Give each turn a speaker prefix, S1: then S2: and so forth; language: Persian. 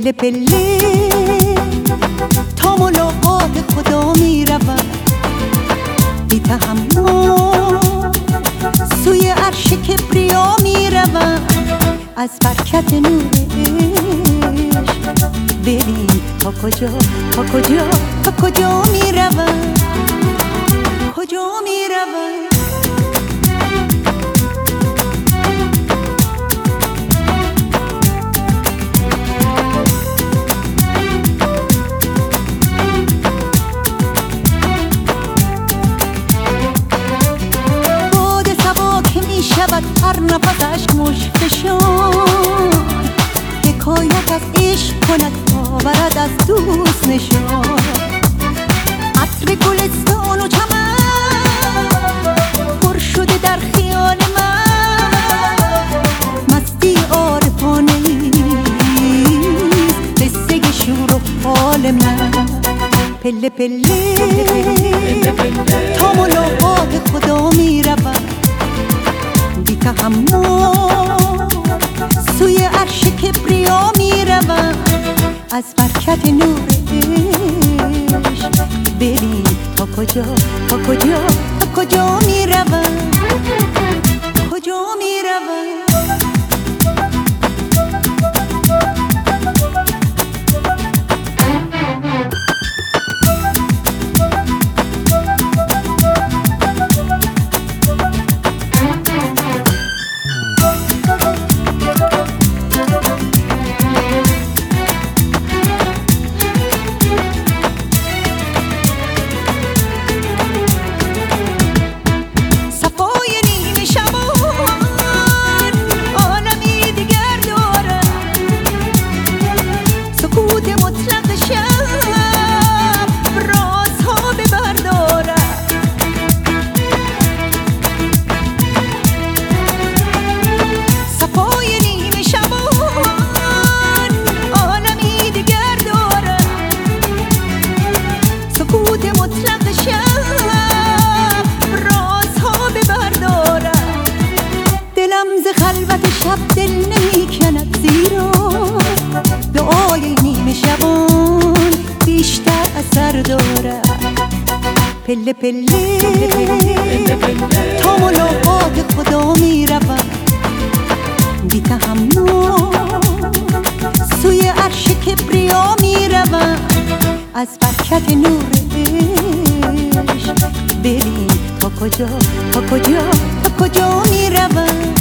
S1: پله پله تا ملاقات خدا میروم، بی تحمل سوی عرش کبریا میروم. از برکت نور عشق ببین تا کجا تا کجا تا کجا میروم، کجا میروم. شود هر نفسش مشکشان، حکایت از عشق کند آورد از دوست نشان. عطر گلستان و چمن پر شده در خیال من، مستی عارفانه ایست قصه شور و حال من. پله پله تا ملاقات خدا میروم، بی تحمل سوی عرش کبریا میروم. از برکت نور عشق ببین تا کجا تا کجا تا کجا میروم، کجا میروم. خلوت شب دل نمی کند، زیرا دعای نیمه شبان بیشتر اثر دارد. پله پله تا ملاقات خدا میروم، بی تحمل سوی عرش کبریا میروم. از برکت نور عشق ببین تا کجا تا کجا تا کجا میروم.